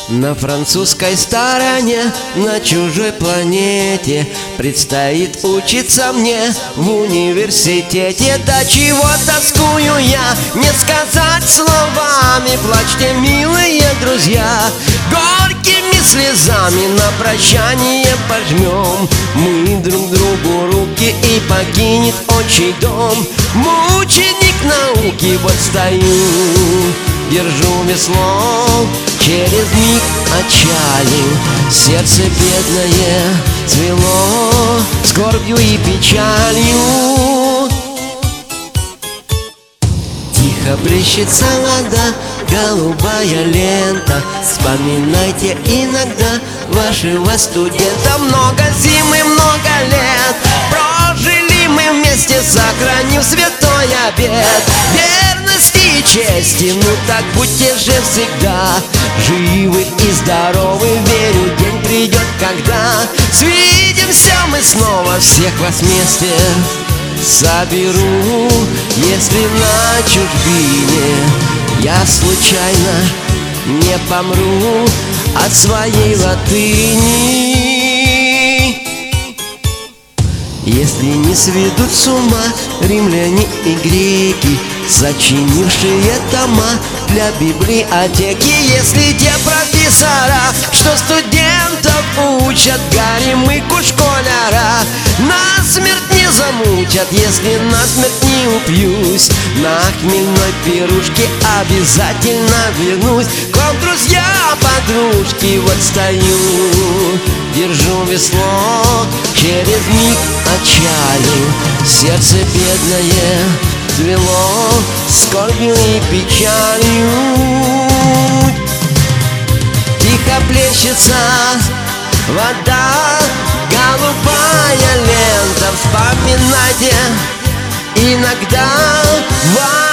На французской стороне, на чужой планете предстоит учиться мне в университете. До чего тоскую я, не сказать словами. Плачьте, милые друзья, горькими слезами на прощание пожмем мы друг другу руки, и покинет отчий дом мученик науки. Вот стою, держу весло, через миг отчалил, сердце бедное цвело скорбью и печалью. Тихо блещется вода, голубая лента. Вспоминайте иногда вашего студента. Много зим и много лет прожили мы вместе, сохранив святой обет верности и чести. Ну так будьте же всегда живы и здоровы. Верю, день придет, когда свидимся мы снова. Всех вас вместе соберу, если на чужбине я случайно не помру от своей латыни. Если не сведут с ума римляне и греки, сочинившие тома для библиотеки. Если те профессора, что студентов учат, горемыку школяра насмерть не замучат. Если насмерть не упьюсь, на хмельной пирушке обязательно вернусь к вам, друзья, подружки. Вот стою, держу весло, через миг отчалил, сердце бедное цвело скорбью и печалью. Тихо плещется вода, голубая лента. Вспоминайте иногда